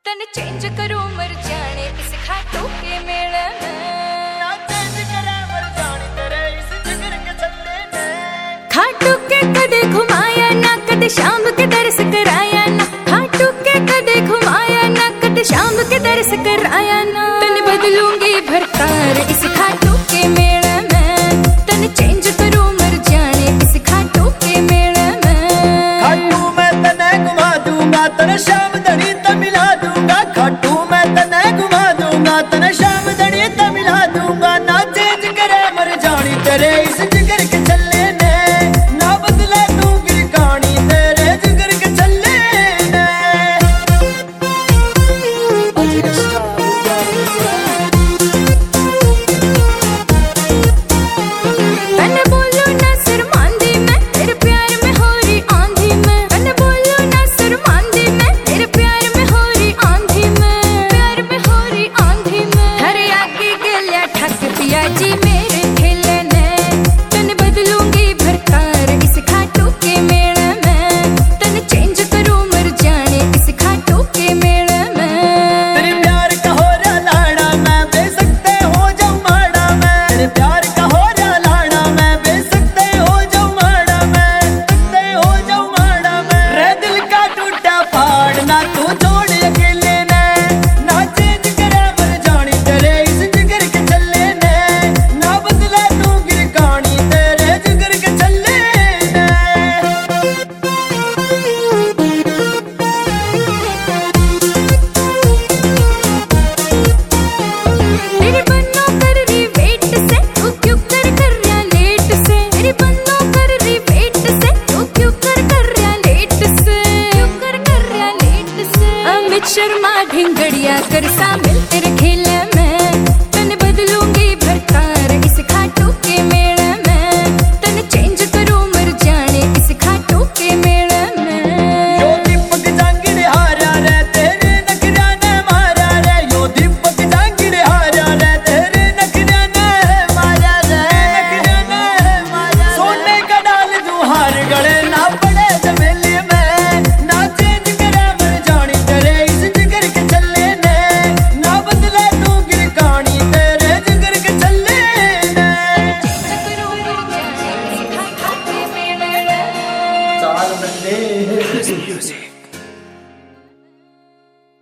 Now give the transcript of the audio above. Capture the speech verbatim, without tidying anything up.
तन चेंज करूं मर जाने इस खाटू के मेले में। ना चेंज करे मर जाने तेरे इस जिगर के छल्ले में। खाटू के कदे घुमाया ना कदे शाम के दर्श कराया ना। खाटू के कदे घुमाया ना कदे शाम के दर्श कराया ना। तन बदलूंगी भरतार इस खाटू के मेले में। तन चेंज करूं मर जाने इस खाटू के मेले में। खाटू मैं तने घुमा दूंगा तेरे शाम दड़ी त मिला दूंगा। खाटू मैं तने घुमा दूंगा तेरे शाम दड़ी त मिला दूंगा। ना चेंज करे मर जानी तेरे इस जिगर के छल्ले ने। ना बदले तू गिर कहानी तेरे जिगर के छल्ले ने। तने बोलो ना शर्मांदी मैं तेरे प्यार में हो रही आंधी में। तने बोलो ना शर्मांदी मैं तेरे प्यार में हो रही आंधी में। प्यार में हो रही आंधी में। हरे आगे गलिया ठक पिया जी मेरे खेले ने। तने बदलूंगी भरतार इस खाटू के मेले में। तने चेंज करूं मर जाने इस खाटू के मेले में। तेरे प्यार का हो रहा लाड़ा मैं बेसकते हो जाऊं माड़ा मैं। तेरे प्यार का हो रहा लाड़ा मैं बेसकते हो जाऊं माड़ा मैं। सकते हो जाऊं माड़ा मैं। रे दिल का टूटा फाड़ ना तू छोड़ अकेले ने। ना चेंज करे मर जानी तेरे इस जिगर के छल्ले ने। ना बदले तू गिर कहानी तेरे जिगर के छल्ले ने। तेरी बन्नो कर रही वेट से तू क्यों कर कर रहा लेट से। तेरी बन्नो कर रही वेट से तू क्यों कर कर रहा लेट से। क्यों कर कर रहा लेट से। अमित शर्मा ढिंगड़िया कर शामिल तेरे खेले